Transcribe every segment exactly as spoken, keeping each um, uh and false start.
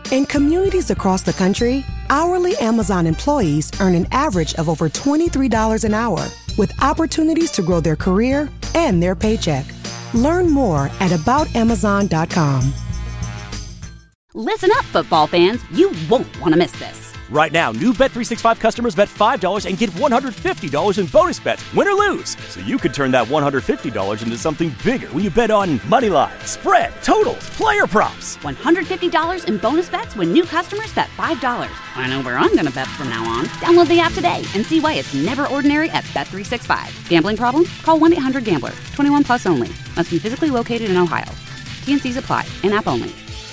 In communities across the country, hourly Amazon employees earn an average of over twenty-three dollars an hour, with opportunities to grow their career and their paycheck. Learn more at about amazon dot com. Listen up, football fans. You won't want to miss this. Right now, new Bet three sixty-five customers bet five dollars and get one hundred fifty dollars in bonus bets, win or lose. So you could turn that one hundred fifty dollars into something bigger when you bet on money line, spread, totals, player props. one hundred fifty dollars in bonus bets when new customers bet five dollars. I know where I'm going to bet from now on. Download the app today and see why it's never ordinary at Bet three sixty-five. Gambling problem? Call one eight hundred gambler. twenty-one plus only. Must be physically located in Ohio. T N Cs apply. In-app only.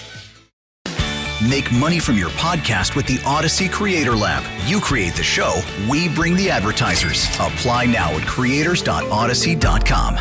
Make money from your podcast with the Odyssey Creator Lab. You create the show, we bring the advertisers. Apply now at creators dot odyssey dot com.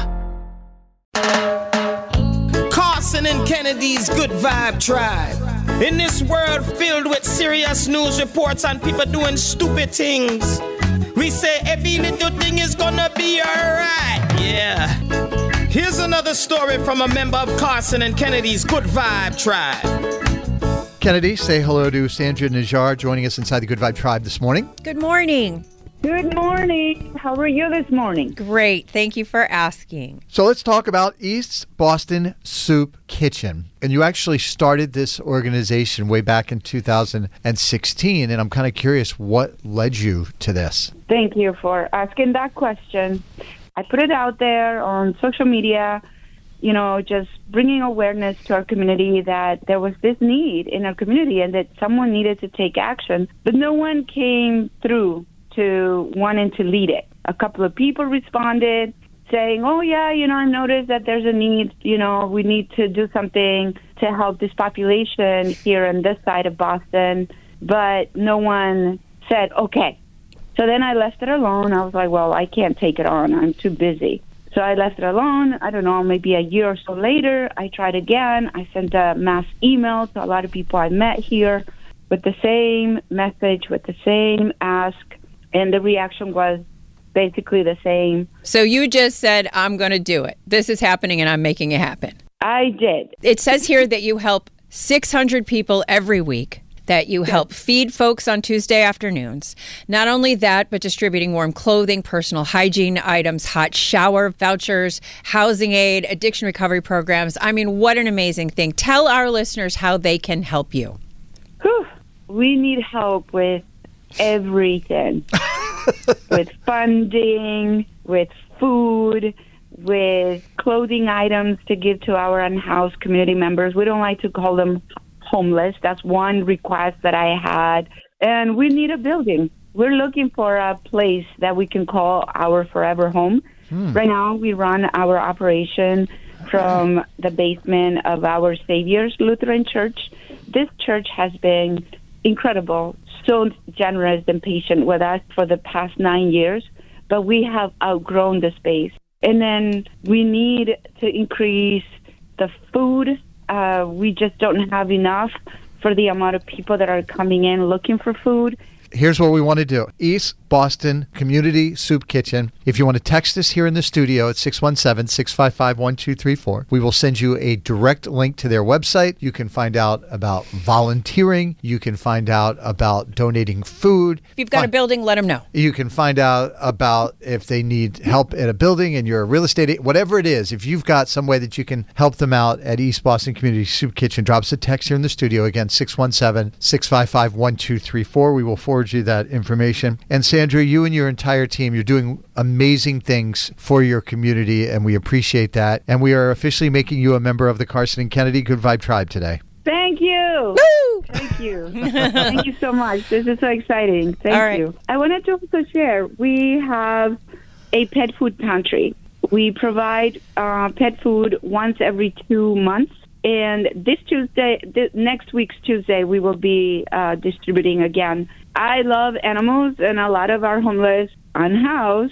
Carson and Kennedy's Good Vibe Tribe. In this world filled with serious news reports and people doing stupid things, we say every little thing is gonna be alright. Yeah. Here's another story from a member of Carson and Kennedy's Good Vibe Tribe. Kennedy, say hello to Sandra Najjar joining us inside the Good Vibe Tribe this morning. Good morning. Good morning. How are you this morning? Great. Thank you for asking. So let's talk about East Boston Soup Kitchen. And you actually started this organization way back in two thousand sixteen. And I'm kind of curious what led you to this. Thank you for asking that question. I put it out there on social media, you know, just bringing awareness to our community that there was this need in our community and that someone needed to take action. But no one came through to wanting to lead it. A couple of people responded saying, oh, yeah, you know, I noticed that there's a need, you know, we need to do something to help this population here on this side of Boston. But no one said, okay. So then I left it alone. I was like, well, I can't take it on. I'm too busy. So I left it alone. I don't know, maybe a year or so later, I tried again. I sent a mass email to a lot of people I met here with the same message, with the same ask, and the reaction was basically the same. So you just said, I'm going to do it. This is happening and I'm making it happen. I did. It says here that you help six hundred people every week, that you help feed folks on Tuesday afternoons. Not only that, but distributing warm clothing, personal hygiene items, hot shower vouchers, housing aid, addiction recovery programs. I mean, what an amazing thing. Tell our listeners how they can help you. Whew. We need help with everything. With funding, with food, with clothing items to give to our unhoused community members. We don't like to call them homeless. That's one request that I had. And we need a building. We're looking for a place that we can call our forever home. Hmm. Right now, we run our operation from the basement of our Savior's Lutheran Church. This church has been incredible, so generous and patient with us for the past nine years, but we have outgrown the space. And then we need to increase the food. Uh, we just don't have enough for the amount of people that are coming in looking for food. Here's what we want to do. East Boston Community Soup Kitchen. If you want to text us here in the studio at six one seven, six five five, one two three four, we will send you a direct link to their website. You can find out about volunteering. You can find out about donating food. If you've got Find, a building, let them know. You can find out about if they need help at a building and you're a real estate, whatever it is. If you've got some way that you can help them out at East Boston Community Soup Kitchen, drop us a text here in the studio. Again, six one seven, six five five, one two three four. We will forward you that information. And Sandra, you and your entire team, you're doing amazing things for your community, and we appreciate that. And we are officially making you a member of the Carson and Kennedy Good Vibe Tribe today. Thank you. Woo! Thank you. Thank you so much. This is so exciting. Thank right. you. I wanted to also share, we have a pet food pantry. We provide uh, pet food once every two months. And this Tuesday, this, next week's Tuesday, we will be uh, distributing again. I love animals, and a lot of our homeless, unhoused,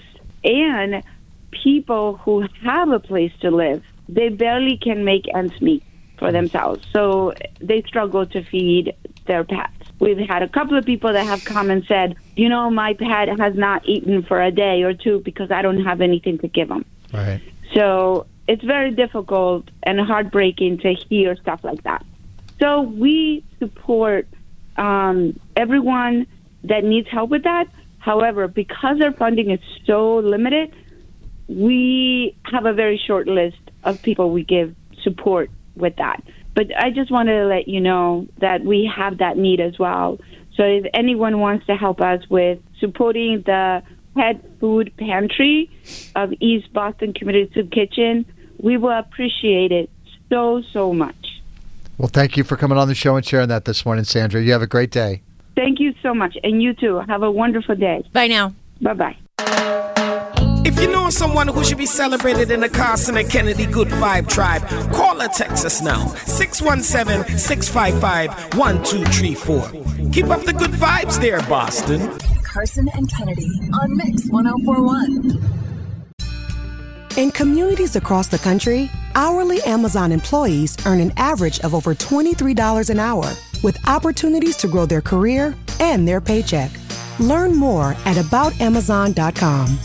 and people who have a place to live, they barely can make ends meet for themselves. So they struggle to feed their pets. We've had a couple of people that have come and said, you know, my pet has not eaten for a day or two because I don't have anything to give them. Right. So it's very difficult and heartbreaking to hear stuff like that. So we support um, everyone that needs help with that. However, because our funding is so limited, we have a very short list of people we give support with that. But I just wanted to let you know that we have that need as well. So if anyone wants to help us with supporting the pet food pantry of East Boston Community Soup Kitchen, we will appreciate it so, so much. Well, thank you for coming on the show and sharing that this morning, Sandra. You have a great day. Thank you so much. And you too. Have a wonderful day. Bye now. Bye-bye. If you know someone who should be celebrated in the Carson and Kennedy Good Vibe Tribe, call or text us now. six one seven, six five five, one two three four. Keep up the good vibes there, Boston. Carson and Kennedy on Mix one oh four point one. In communities across the country, hourly Amazon employees earn an average of over twenty-three dollars an hour, with opportunities to grow their career and their paycheck. Learn more at about amazon dot com.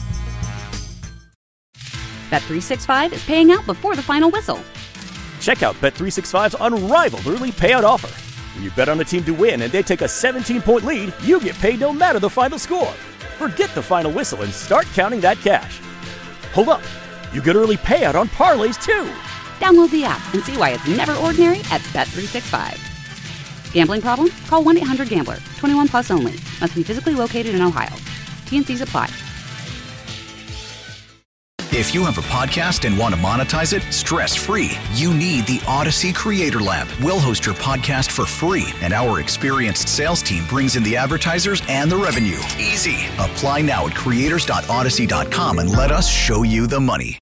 Bet three sixty-five is paying out before the final whistle. Check out Bet three sixty-five's unrivaled early payout offer. When you bet on a team to win and they take a seventeen-point lead, you get paid no matter the final score. Forget the final whistle and start counting that cash. Hold up. You get early payout on parlays, too. Download the app and see why it's never ordinary at Bet three sixty-five. Gambling problem? Call one eight hundred gambler. twenty-one plus only. Must be physically located in Ohio. T and Cs apply. If you have a podcast and want to monetize it stress-free, you need the Odyssey Creator Lab. We'll host your podcast for free, and our experienced sales team brings in the advertisers and the revenue. Easy. Apply now at creators dot odyssey dot com and let us show you the money.